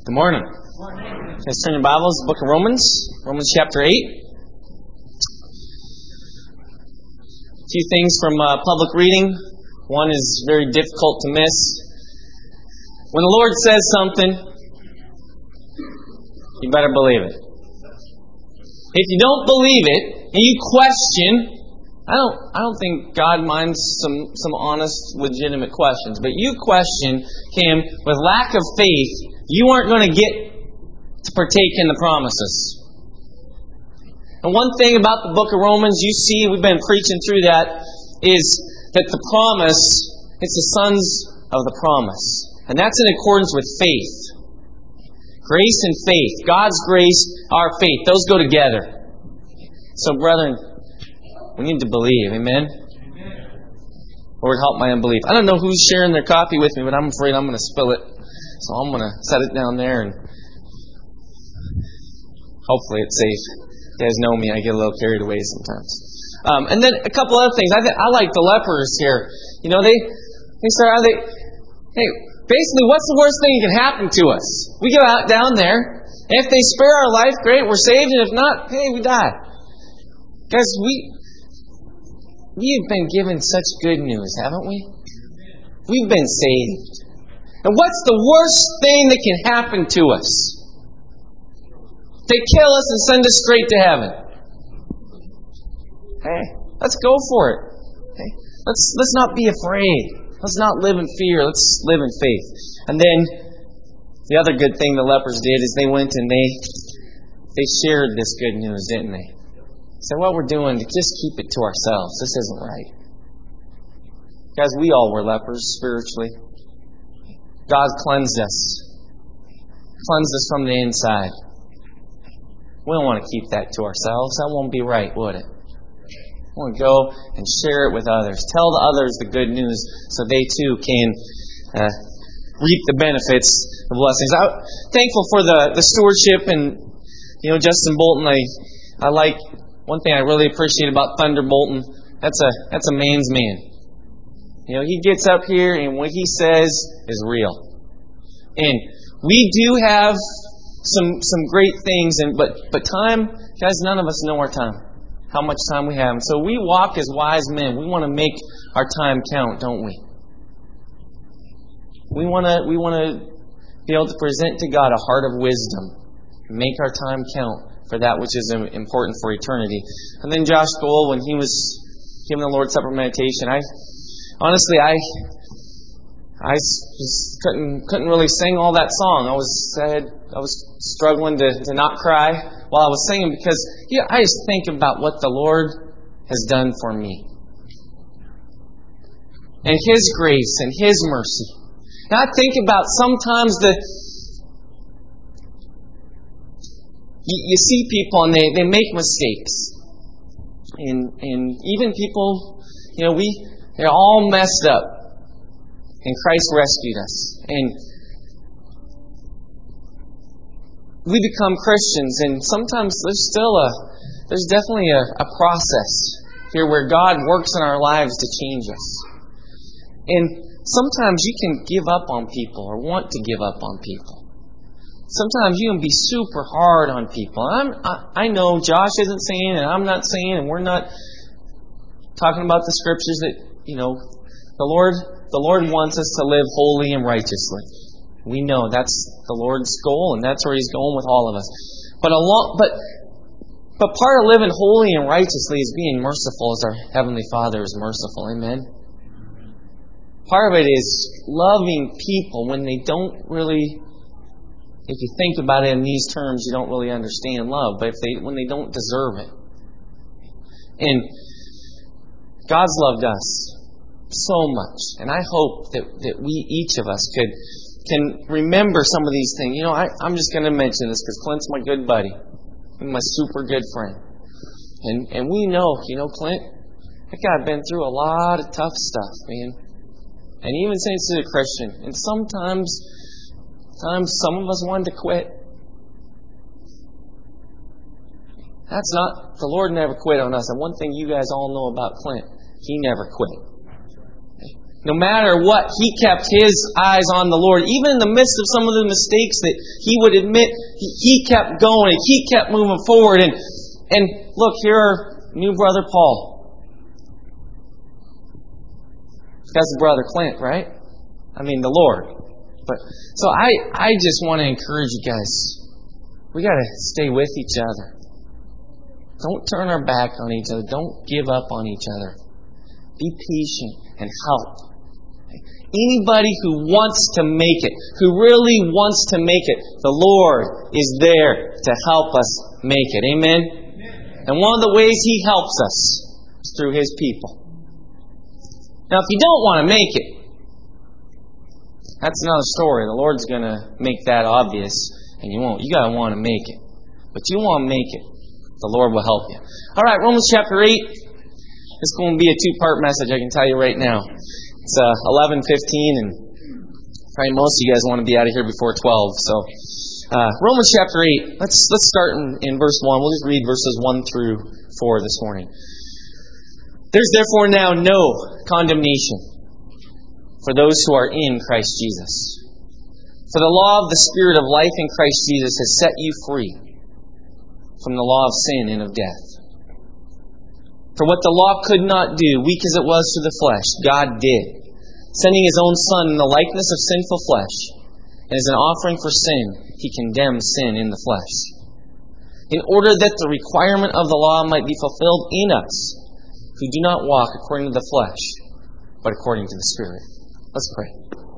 Good morning. Guys, turn your Bibles, the book of Romans chapter 8. A few things from public reading. One is very difficult to miss. When the Lord says something, you better believe it. If you don't believe it and you question, I don't think God minds some honest, legitimate questions. But you question Him with lack of faith, you aren't going to get to partake in the promises. And one thing about the book of Romans, you see, we've been preaching through that, is that the promise, it's the sons of the promise. And that's in accordance with faith. Grace and faith. God's grace, our faith. Those go together. So, brethren, we need to believe. Amen? Lord, help my unbelief. I don't know who's sharing their coffee with me, but I'm afraid I'm going to spill it. So I'm going to set it down there and hopefully it's safe. You guys know me, I get a little carried away sometimes. And then a couple other things. I like the lepers here. You know, they start out, hey, basically, what's the worst thing that can happen to us? We go out down there, and if they spare our life, great, we're saved, and if not, hey, we die. Guys, we've been given such good news, haven't we? We've been saved. And what's the worst thing that can happen to us? They kill us and send us straight to heaven. Hey, let's go for it. Okay? Let's not be afraid. Let's not live in fear. Let's live in faith. And then the other good thing the lepers did is they went and they shared this good news, didn't they? Said, what we're doing, just keep it to ourselves. This isn't right. Guys, we all were lepers spiritually. God cleansed us. Cleansed us from the inside. We don't want to keep that to ourselves. That won't be right, would it? We want to go and share it with others. Tell the others the good news so they too can reap the benefits, the blessings. I'm thankful for the stewardship and, Justin Bolton. I like one thing I really appreciate about Thunder Bolton. That's a man's man. He gets up here and what he says is real. And we do have some great things, but time, guys, none of us know our time. How much time we have. So we walk as wise men. We want to make our time count, don't we? We want to be able to present to God a heart of wisdom. Make our time count for that which is important for eternity. And then Josh Gold, when he was giving the Lord's Supper meditation, I just couldn't really sing all that song. I was struggling to not cry while I was singing because I just think about what the Lord has done for me. And His grace and His mercy. And I think about sometimes you see people and they make mistakes. And even people, they're all messed up. And Christ rescued us. And we become Christians. And sometimes there's definitely a process here where God works in our lives to change us. And sometimes you can give up on people or want to give up on people. Sometimes you can be super hard on people. And I know Josh isn't saying, and I'm not saying, and we're not talking about the scriptures that, the Lord wants us to live holy and righteously. We know that's the Lord's goal, and that's where He's going with all of us. But part of living holy and righteously is being merciful as our Heavenly Father is merciful. Amen? Part of it is loving people when they don't really, if you think about it in these terms, you don't really understand love, but when they don't deserve it. And God's loved us so much. And I hope that we, each of us, can remember some of these things. I'm just going to mention this because Clint's my good buddy. My super good friend. And we know, Clint, that guy's been through a lot of tough stuff, man. And even since he's a Christian. And sometimes some of us wanted to quit. That's not, the Lord never quit on us. And one thing you guys all know about Clint, he never quit. No matter what, he kept his eyes on the Lord. Even in the midst of some of the mistakes that he would admit, he kept going. He kept moving forward. And look, here are new brother Paul. That's the brother Clint, right? I mean, the Lord. So I just want to encourage you guys. We got to stay with each other. Don't turn our back on each other. Don't give up on each other. Be patient and help. Anybody who wants to make it, who really wants to make it, the Lord is there to help us make it. Amen? And one of the ways He helps us is through His people. Now, if you don't want to make it, that's another story. The Lord's going to make that obvious, and you won't. You got to want to make it. But you want to make it, the Lord will help you. All right, Romans chapter 8. It's going to be a two-part message, I can tell you right now. It's 11:15, and probably most of you guys want to be out of here before 12. So, Romans chapter 8. Let's start in verse 1. We'll just read verses 1 through 4 this morning. There's therefore now no condemnation for those who are in Christ Jesus. For the law of the Spirit of life in Christ Jesus has set you free from the law of sin and of death. For what the law could not do, weak as it was through the flesh, God did, sending His own Son in the likeness of sinful flesh, and as an offering for sin, He condemned sin in the flesh, in order that the requirement of the law might be fulfilled in us, who do not walk according to the flesh, but according to the Spirit. Let's pray.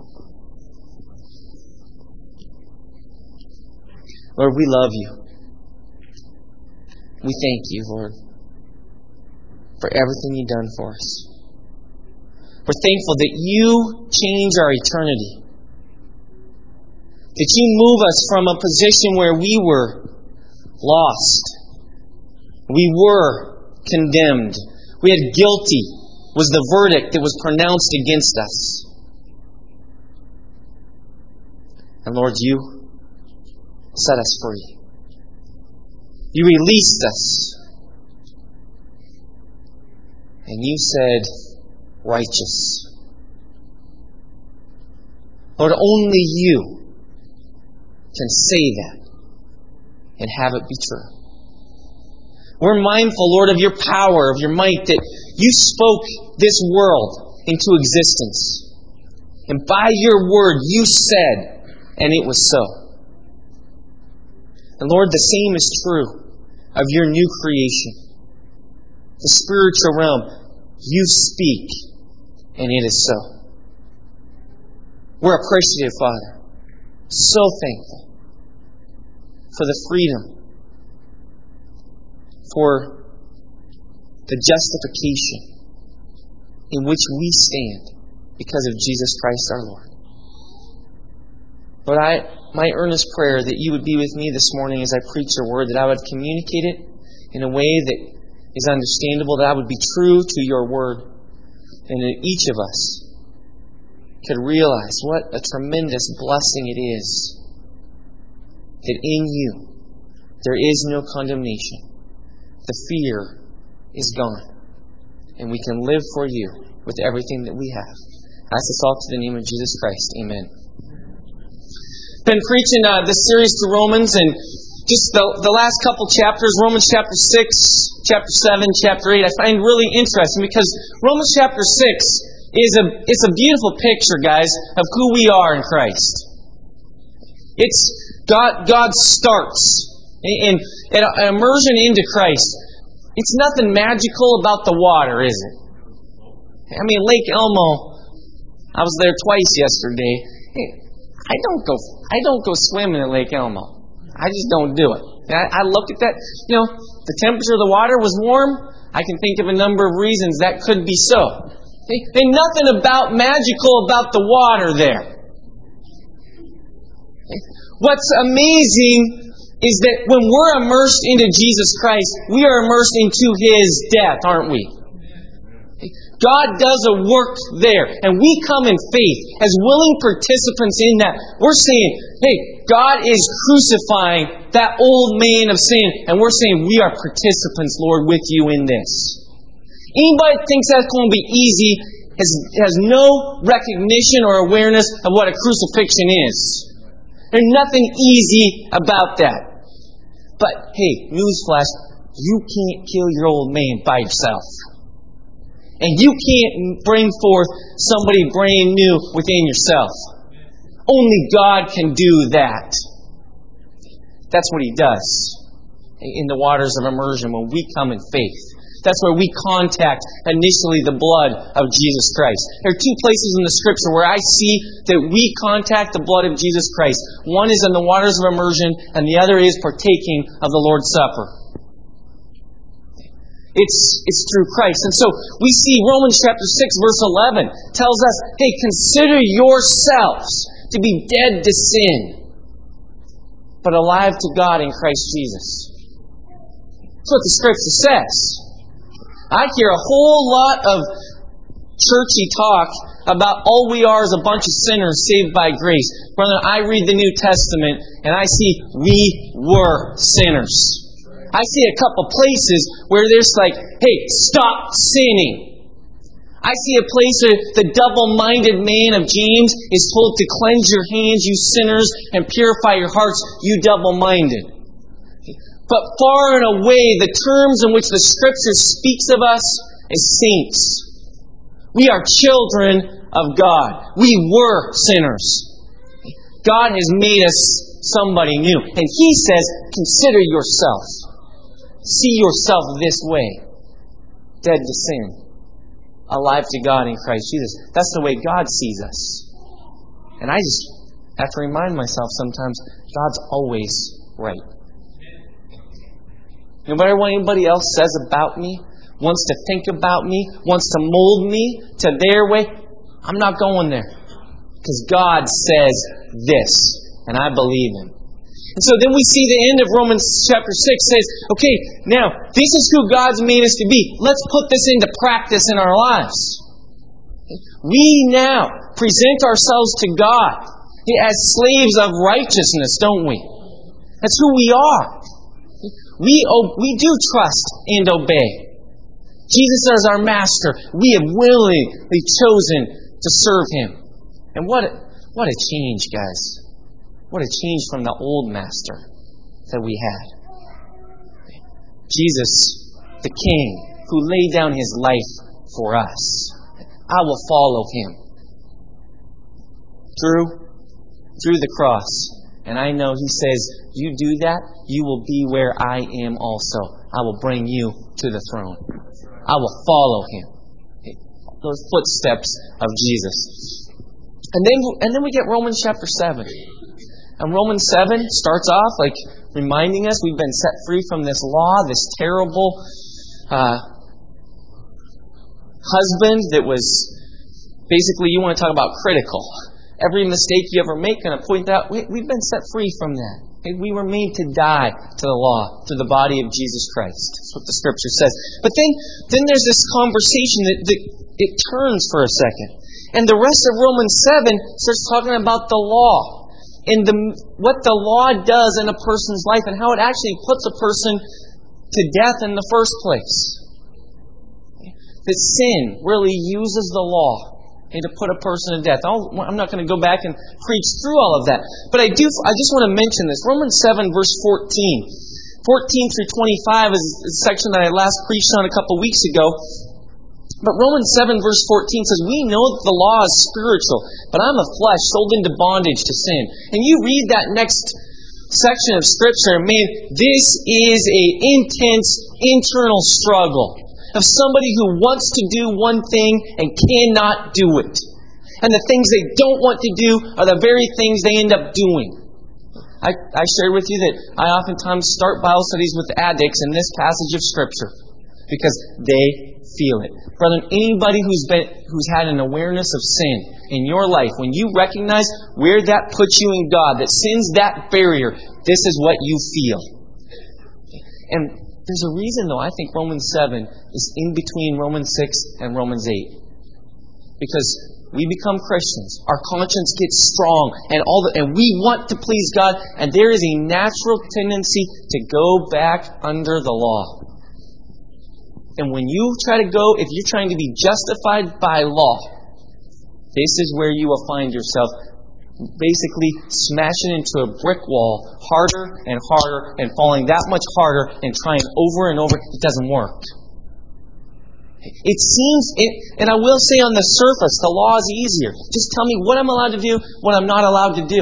Lord, we love You. We thank You, Lord, for everything You've done for us. We're thankful that You change our eternity. That You move us from a position where we were lost. We were condemned. We had guilty was the verdict that was pronounced against us. And Lord, You set us free. You released us. And You said, righteous. Lord, only You can say that and have it be true. We're mindful, Lord, of Your power, of Your might, that You spoke this world into existence. And by Your word, You said, and it was so. And Lord, the same is true of Your new creation. The spiritual realm, You speak, and it is so. We're appreciative, Father. So thankful for the freedom, for the justification in which we stand because of Jesus Christ our Lord. Lord, my earnest prayer that You would be with me this morning as I preach Your word, that I would communicate it in a way that is understandable, that I would be true to Your word, and that each of us could realize what a tremendous blessing it is that in You there is no condemnation. The fear is gone, and we can live for You with everything that we have. I ask this all to the name of Jesus Christ. Amen. Been preaching this series to Romans, and just the last couple chapters, Romans chapter 6, chapter 7, chapter 8, I find really interesting because Romans chapter 6 it's a beautiful picture, guys, of who we are in Christ. It's God starts in an immersion into Christ. It's nothing magical about the water, is it? I mean, Lake Elmo, I was there twice yesterday. Hey, I don't go swimming at Lake Elmo. I just don't do it. I look at that, the temperature of the water was warm. I can think of a number of reasons that could be so. There's nothing magical about the water there. What's amazing is that when we're immersed into Jesus Christ, we are immersed into His death, aren't we? God does a work there, and we come in faith as willing participants in that. We're saying, hey, God is crucifying that old man of sin, and we're saying we are participants, Lord, with You in this. Anybody thinks that's going to be easy, has no recognition or awareness of what a crucifixion is. There's nothing easy about that. But hey, newsflash, you can't kill your old man by yourself. And you can't bring forth somebody brand new within yourself. Only God can do that. That's what He does in the waters of immersion when we come in faith. That's where we contact initially the blood of Jesus Christ. There are two places in the Scripture where I see that we contact the blood of Jesus Christ. One is in the waters of immersion, and the other is partaking of the Lord's Supper. It's through Christ. And so we see Romans chapter 6 verse 11 tells us, hey, consider yourselves to be dead to sin, but alive to God in Christ Jesus. That's what the Scripture says. I hear a whole lot of churchy talk about all we are is a bunch of sinners saved by grace. Brother, I read the New Testament and I see we were sinners. I see a couple places where there's like, hey, stop sinning. I see a place where the double-minded man of James is told to cleanse your hands, you sinners, and purify your hearts, you double-minded. But far and away, the terms in which the Scripture speaks of us is saints. We are children of God. We were sinners. God has made us somebody new. And He says, consider yourself. See yourself this way. Dead to sin. Alive to God in Christ Jesus. That's the way God sees us. And I just have to remind myself sometimes, God's always right. No matter what anybody else says about me, wants to think about me, wants to mold me to their way, I'm not going there. Because God says this, and I believe Him. And so then we see the end of Romans chapter 6 says, okay, now, this is who God's made us to be. Let's put this into practice in our lives. We now present ourselves to God as slaves of righteousness, don't we? That's who we are. We do trust and obey. Jesus is our master. We have willingly chosen to serve Him. And what a change, guys. What a change from the old master that we had. Jesus, the King, who laid down His life for us. I will follow Him. Through the cross. And I know He says, you do that, you will be where I am also. I will bring you to the throne. I will follow Him. Those footsteps of Jesus. And then we get Romans chapter 7. And Romans 7 starts off like reminding us we've been set free from this law, this terrible husband that was basically, you want to talk about critical. Every mistake you ever make, going to point out, we've been set free from that. We were made to die to the law, to the body of Jesus Christ. That's what the Scripture says. But then there's this conversation that it turns for a second. And the rest of Romans 7 starts talking about the law. And what the law does in a person's life and how it actually puts a person to death in the first place. That sin really uses the law to put a person to death. I'm not going to go back and preach through all of that. But I just want to mention this. Romans 7 verse 14. 14 through 25 is a section that I last preached on a couple weeks ago. But Romans 7 verse 14 says, we know that the law is spiritual, but I'm of flesh, sold into bondage to sin. And you read that next section of Scripture, man, this is an intense internal struggle of somebody who wants to do one thing and cannot do it. And the things they don't want to do are the very things they end up doing. I shared with you that I oftentimes start Bible studies with addicts in this passage of Scripture because they feel it. Brother, anybody who's had an awareness of sin in your life, when you recognize where that puts you in God, that sin's that barrier, this is what you feel. And there's a reason, though, I think Romans 7 is in between Romans 6 and Romans 8. Because we become Christians, our conscience gets strong, and we want to please God, and there is a natural tendency to go back under the law. And when you try to go, if you're trying to be justified by law, this is where you will find yourself basically smashing into a brick wall harder and harder and falling that much harder and trying over and over. It doesn't work. It seems, and I will say on the surface, the law is easier. Just tell me what I'm allowed to do, what I'm not allowed to do.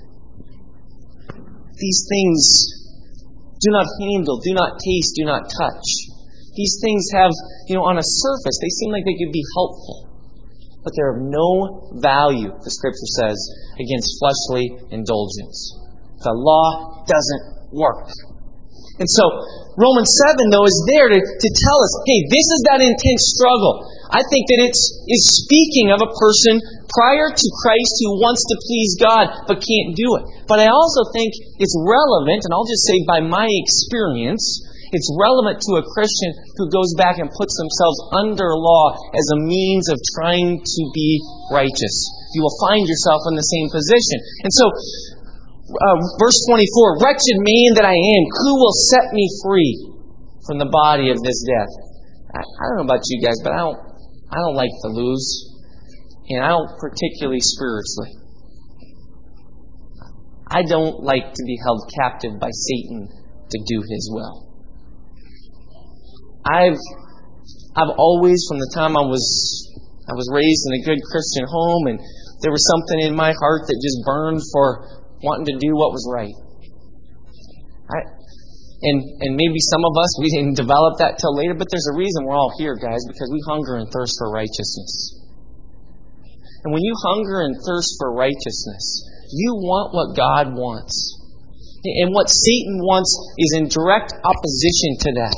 These things do not handle, do not taste, do not touch. These things have, on a surface, they seem like they could be helpful. But they're of no value, the Scripture says, against fleshly indulgence. The law doesn't work. And so, Romans 7, though, is there to tell us, hey, this is that intense struggle. I think that it's speaking of a person prior to Christ who wants to please God but can't do it. But I also think it's relevant, and I'll just say by my experience, it's relevant to a Christian who goes back and puts themselves under law as a means of trying to be righteous. You will find yourself in the same position. And so, verse 24, wretched man that I am, who will set me free from the body of this death? I don't know about you guys, but I don't like to lose. And I don't particularly spiritually. I don't like to be held captive by Satan to do his will. I've always, from the time I was raised in a good Christian home, and there was something in my heart that just burned for wanting to do what was right. And maybe some of us, we didn't develop that till later, but there's a reason we're all here, guys, because we hunger and thirst for righteousness. And when you hunger and thirst for righteousness, you want what God wants. And what Satan wants is in direct opposition to that.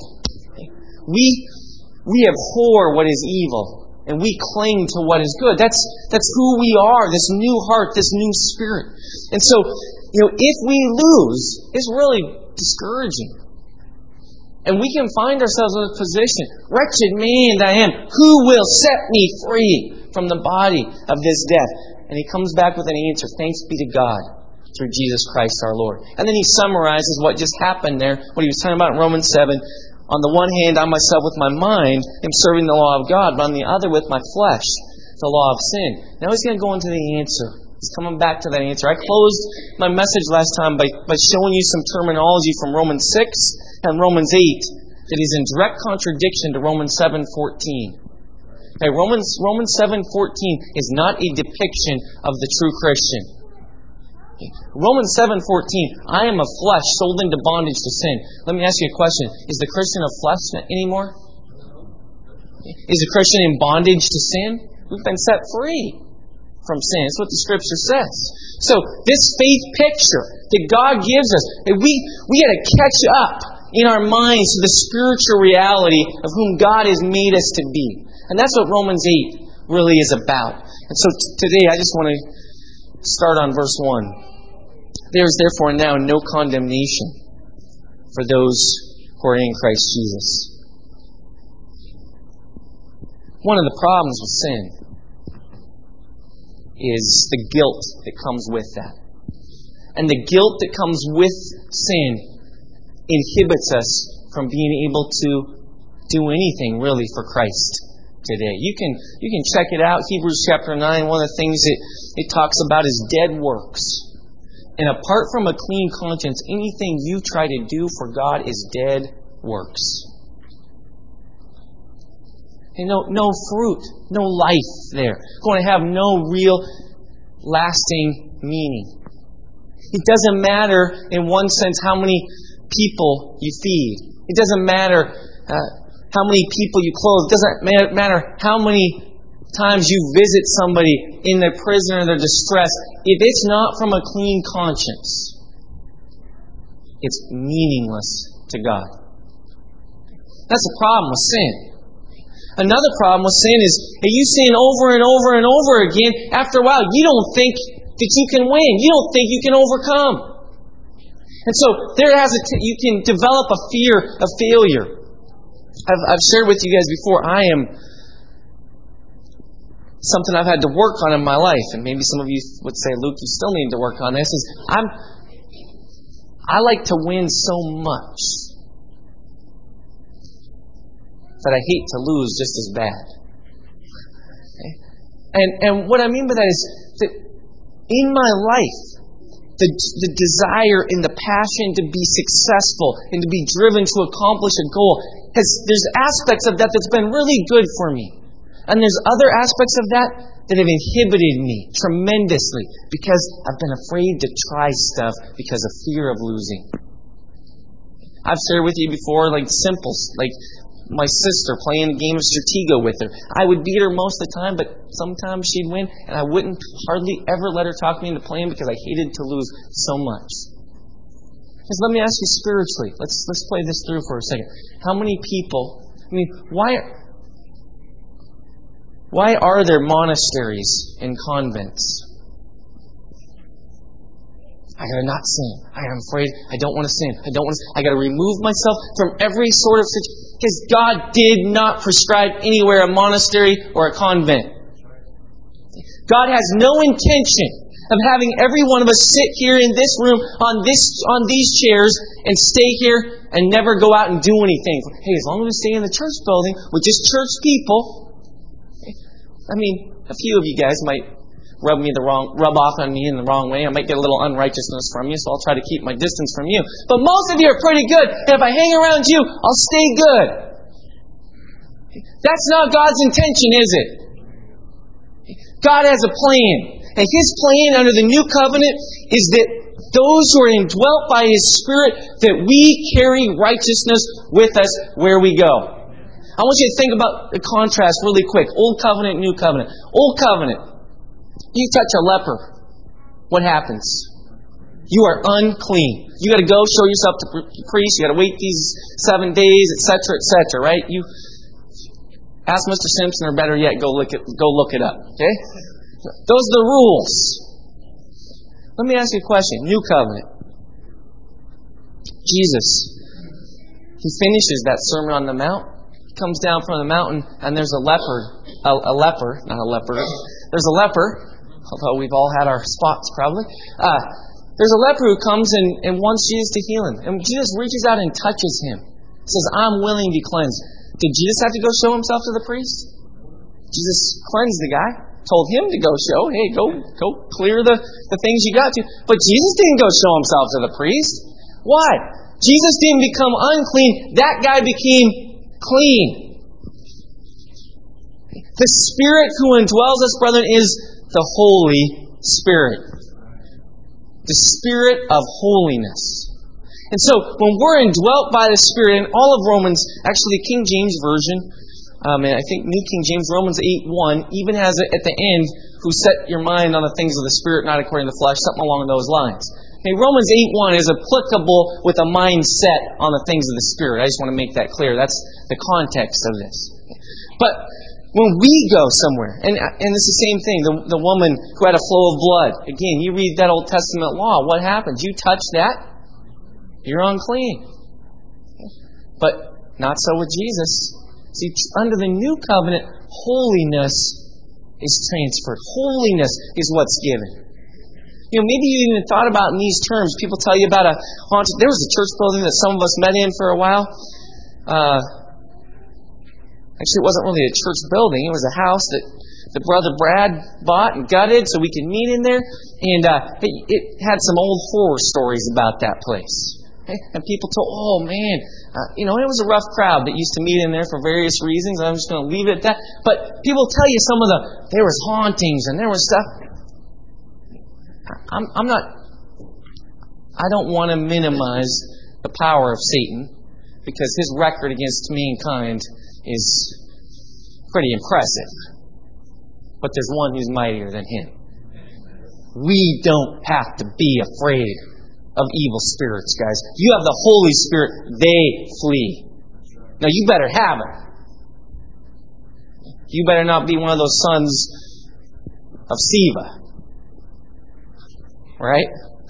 We abhor what is evil, and we cling to what is good. That's who we are, this new heart, this new spirit. And so, if we lose, it's really discouraging. And we can find ourselves in a position, wretched man that I am, who will set me free from the body of this death? And he comes back with an answer, thanks be to God, through Jesus Christ our Lord. And then he summarizes what just happened there, what he was talking about in Romans 7. On the one hand, I myself with my mind am serving the law of God, but on the other with my flesh, the law of sin. Now he's going to go into the answer. He's coming back to that answer. I closed my message last time by showing you some terminology from Romans 6 and Romans 8 that is in direct contradiction to Romans 7:14. Okay, Romans 7:14 is not a depiction of the true Christian. Romans 7:14, I am of flesh, sold into bondage to sin. Let me ask you a question. Is the Christian of flesh anymore? Is the Christian in bondage to sin? We've been set free from sin. That's what the Scripture says. So, this faith picture that God gives us, we got to catch up in our minds to the spiritual reality of whom God has made us to be. And that's what Romans 8 really is about. And so, today I just want to start on verse 1. There is therefore now no condemnation for those who are in Christ Jesus. One of the problems with sin is the guilt that comes with that. And the guilt that comes with sin inhibits us from being able to do anything really for Christ today. You can check it out. Hebrews chapter 9, one of the things it talks about is dead works. And apart from a clean conscience, anything you try to do for God is dead works. And no fruit, no life there. Going to have no real lasting meaning. It doesn't matter, in one sense, how many people you feed. It doesn't matter how many people you clothe. It doesn't matter how many times you visit somebody in their prison or their distress. If it's not from a clean conscience, it's meaningless to God. That's the problem with sin. Another problem with sin is if you sin over and over and over again, after a while you don't think that you can win. You don't think you can overcome. And so you can develop a fear of failure. I've shared with you guys before, something I've had to work on in my life, and maybe some of you would say, Luke, you still need to work on this, is I like to win so much that I hate to lose just as bad. Okay? And what I mean by that is that in my life, the desire and the passion to be successful and to be driven to accomplish a goal, there's aspects of that that's been really good for me. And there's other aspects of that that have inhibited me tremendously because I've been afraid to try stuff because of fear of losing. I've shared with you before, simple, my sister playing a game of Stratego with her. I would beat her most of the time, but sometimes she'd win, and I wouldn't hardly ever let her talk me into playing because I hated to lose so much. Just let me ask you spiritually. Let's play this through for a second. How many people? Why are there monasteries and convents? I gotta not sin. I'm afraid. I don't want to sin. I gotta remove myself from every sort of situation. Because God did not prescribe anywhere a monastery or a convent. God has no intention of having every one of us sit here in this room on these chairs and stay here and never go out and do anything. Hey, as long as we stay in the church building with just church people. A few of you guys might rub off on me in the wrong way. I might get a little unrighteousness from you, so I'll try to keep my distance from you. But most of you are pretty good, and if I hang around you, I'll stay good. That's not God's intention, is it? God has a plan, and His plan under the new covenant is that those who are indwelt by His Spirit, that we carry righteousness with us where we go. I want you to think about the contrast really quick. Old covenant, new covenant. Old covenant. You touch a leper, what happens? You are unclean. You got to go show yourself to the priest. You got to wait these 7 days, etc., right? You ask Mr. Simpson, or better yet, go look it up. Okay? Those are the rules. Let me ask you a question. New covenant. Jesus, He finishes that Sermon on the Mount. He comes down from the mountain, and there's a leper. There's a leper. Although we've all had our spots, probably. There's a leper who comes and wants Jesus to heal him. And Jesus reaches out and touches him. Says, I'm willing to be cleansed. Did Jesus have to go show Himself to the priest? Jesus cleansed the guy. Told him to go show. Hey, go clear the things you got to. But Jesus didn't go show Himself to the priest. Why? Jesus didn't become unclean. That guy became clean. The Spirit who indwells us, brethren, is the Holy Spirit. The Spirit of holiness. And so, when we're indwelt by the Spirit, and all of Romans, actually the King James Version, and I think New King James, Romans 8:1, even has it at the end, who set your mind on the things of the Spirit, not according to the flesh, something along those lines. Okay, Romans 8:1 is applicable with a mindset on the things of the Spirit. I just want to make that clear. That's the context of this. But when we go somewhere, and it's the same thing, the woman who had a flow of blood. Again, you read that Old Testament law. What happens? You touch that, you're unclean. But not so with Jesus. See, under the new covenant, holiness is transferred. Holiness is what's given. Maybe you even thought about in these terms. People tell you about there was a church building that some of us met in for a while. Actually, it wasn't really a church building. It was a house that Brother Brad bought and gutted so we could meet in there. And it had some old horror stories about that place. Okay? And people told, oh man, it was a rough crowd that used to meet in there for various reasons. I'm just going to leave it at that. But people tell you there was hauntings and there was stuff. I don't want to minimize the power of Satan because his record against mankind is pretty impressive. But there's one who's mightier than him. We don't have to be afraid of evil spirits, guys. You have the Holy Spirit, they flee. Now you better have it. You better not be one of those sons of Siva. Right?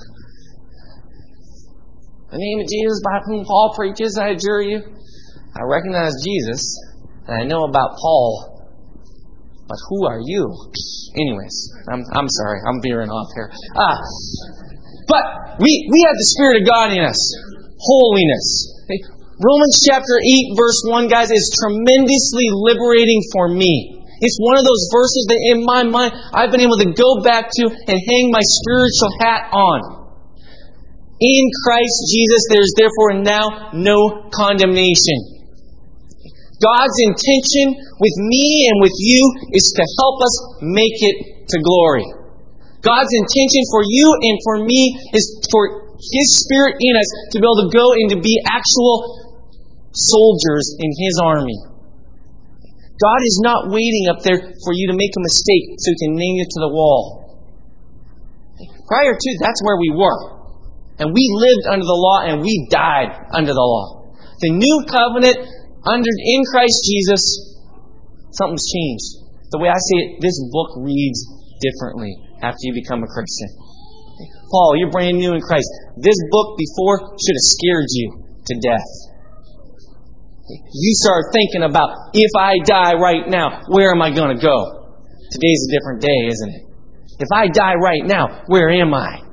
The name of Jesus by whom Paul preaches, I adjure you. I recognize Jesus, and I know about Paul, but who are you? Anyways, I'm sorry, I'm veering off here. But we have the Spirit of God in us. Holiness. Okay? Romans chapter 8, verse 1, guys, is tremendously liberating for me. It's one of those verses that in my mind I've been able to go back to and hang my spiritual hat on. In Christ Jesus, there is therefore now no condemnation. God's intention with me and with you is to help us make it to glory. God's intention for you and for me is for His Spirit in us to be able to go and to be actual soldiers in His army. God is not waiting up there for you to make a mistake so He can nail you to the wall. Prior to, that's where we were. And we lived under the law and we died under the law. The new covenant in Christ Jesus, something's changed. The way I see it, this book reads differently after you become a Christian. Paul, you're brand new in Christ. This book before should have scared you to death. You start thinking about, if I die right now, where am I going to go? Today's a different day, isn't it? If I die right now, where am I?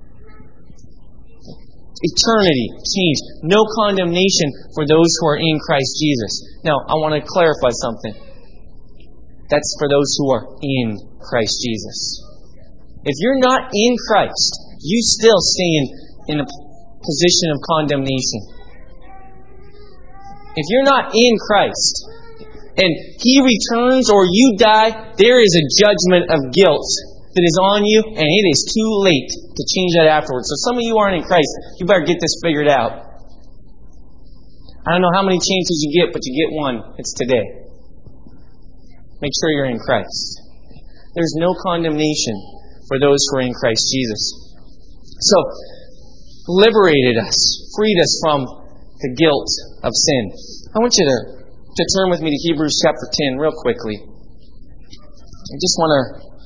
Eternity, change, no condemnation for those who are in Christ Jesus. Now, I want to clarify something. That's for those who are in Christ Jesus. If you're not in Christ, you still stay in a position of condemnation. If you're not in Christ, and He returns or you die, there is a judgment of guilt that is on you, and it is too late to change that afterwards. So some of you aren't in Christ. You better get this figured out. I don't know how many chances you get, but you get one. It's today. Make sure you're in Christ. There's no condemnation for those who are in Christ Jesus. So, liberated us, freed us from the guilt of sin. I want you to turn with me to Hebrews chapter 10 real quickly. I just want to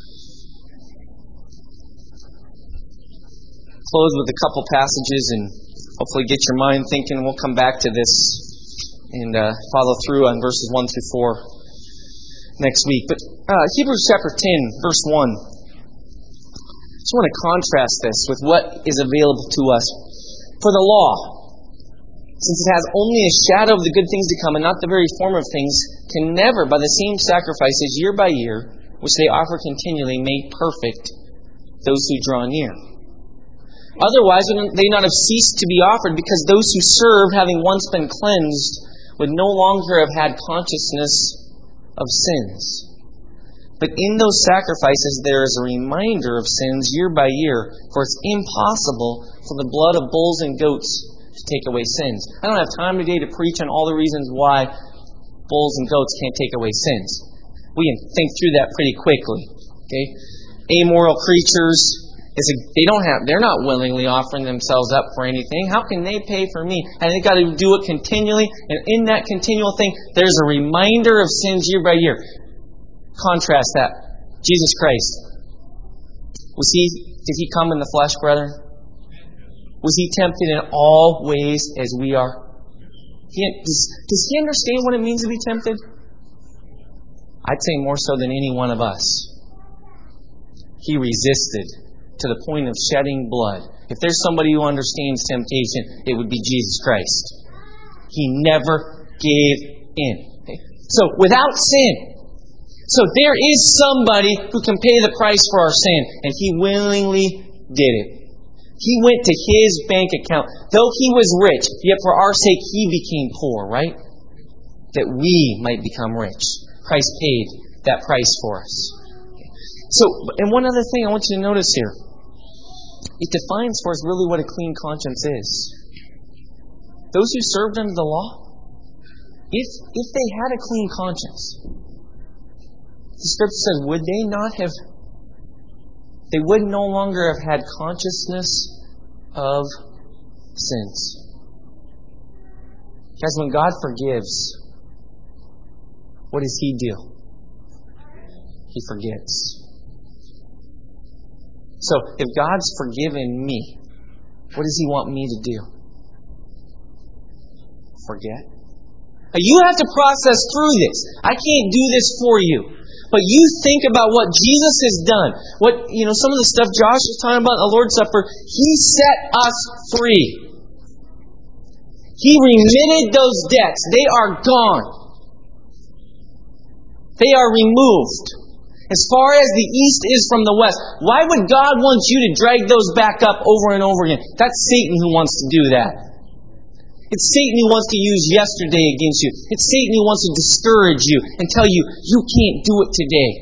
close with a couple passages and hopefully get your mind thinking. We'll come back to this and follow through on verses 1 through 4 next week. But Hebrews chapter 10, verse 1. I just want to contrast this with what is available to us. For the law, since it has only a shadow of the good things to come and not the very form of things, can never, by the same sacrifices year by year, which they offer continually, make perfect those who draw near. Otherwise, would they not have ceased to be offered, because those who served, having once been cleansed, would no longer have had consciousness of sins. But in those sacrifices there is a reminder of sins year by year, for it's impossible for the blood of bulls and goats to take away sins. I don't have time today to preach on all the reasons why bulls and goats can't take away sins. We can think through that pretty quickly. Okay? Amoral creatures, they're not willingly offering themselves up for anything. How can they pay for me? And they've got to do it continually. And in that continual thing, there's a reminder of sins year by year. Contrast that. Jesus Christ. Did He come in the flesh, brethren? Was He tempted in all ways as we are? Does He understand what it means to be tempted? I'd say more so than any one of us. He resisted to the point of shedding blood. If there's somebody who understands temptation, it would be Jesus Christ. He never gave in. So, without sin. So, there is somebody who can pay the price for our sin, and He willingly did it. He went to His bank account. Though He was rich, yet for our sake He became poor, right? That we might become rich. Christ paid that price for us. So, and one other thing I want you to notice here. It defines for us really what a clean conscience is. Those who served under the law, if they had a clean conscience, the Scripture says, they would no longer have had consciousness of sins. Guys, when God forgives, what does He do? He forgets. So, if God's forgiven me, what does He want me to do? Forget? Now, you have to process through this. I can't do this for you. But you think about what Jesus has done. Some of the stuff Josh was talking about in the Lord's Supper. He set us free. He remitted those debts. They are gone. They are removed. As far as the east is from the west. Why would God want you to drag those back up over and over again? That's Satan who wants to do that. It's Satan who wants to use yesterday against you. It's Satan who wants to discourage you and tell you, you can't do it today.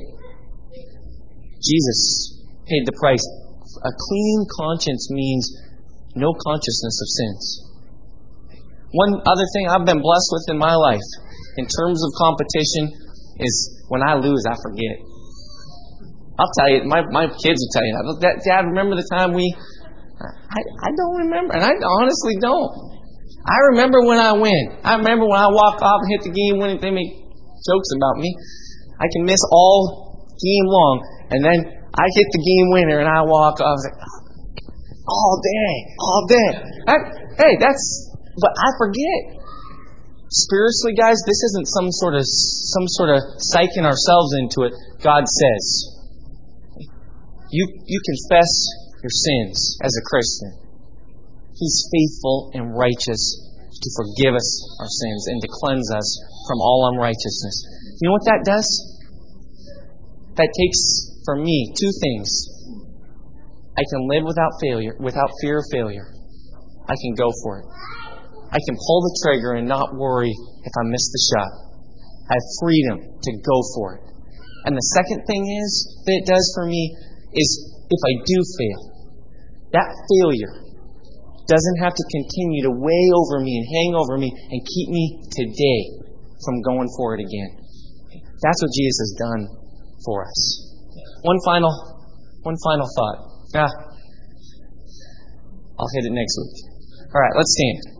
Jesus paid the price. A clean conscience means no consciousness of sins. One other thing I've been blessed with in my life, in terms of competition, is when I lose, I forget. I'll tell you, my kids will tell you that. Dad, remember the time I don't remember, and I honestly don't. I remember when I win. I remember when I walk off and hit the game winning. They make jokes about me. I can miss all game long, and then I hit the game winner, and I walk off like, all day. But I forget. Spiritually, guys, this isn't some sort of psyching ourselves into it. God says, you confess your sins as a Christian. He's faithful and righteous to forgive us our sins and to cleanse us from all unrighteousness. You know what that does? That takes, for me, two things. I can live without fear of failure. I can go for it. I can pull the trigger and not worry if I miss the shot. I have freedom to go for it. And the second thing that it does for me is if I do fail, that failure doesn't have to continue to weigh over me and hang over me and keep me today from going for it again. That's what Jesus has done for us. One final thought. I'll hit it next week. All right, let's stand.